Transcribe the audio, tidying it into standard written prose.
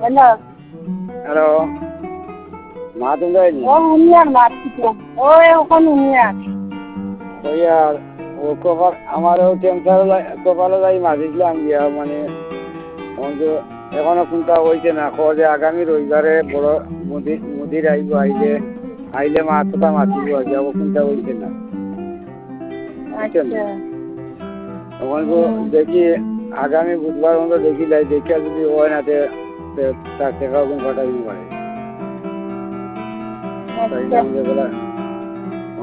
hello hello মা তুমি যায়নি ও উনিয়ার মারছিলাম ও এখন উনিয়ার ওই আর ও কপাল আমারও টেনশন কপালে যাই মাঝিছিলাম গিয়া মানে এখনো কোনটা হয়েছে না যে আগামী রবিবারে বড় মুদির আইব আইলে মাছটা মাতিব যাবো কোনটা হয়েছে না বুঝছেন আচ্ছা তখন তো দেখি আগামী বুধবার মতো দেখি যাই দেখিয়া যদি হয় না তার টাকা পাঠাই পারে আচ্ছা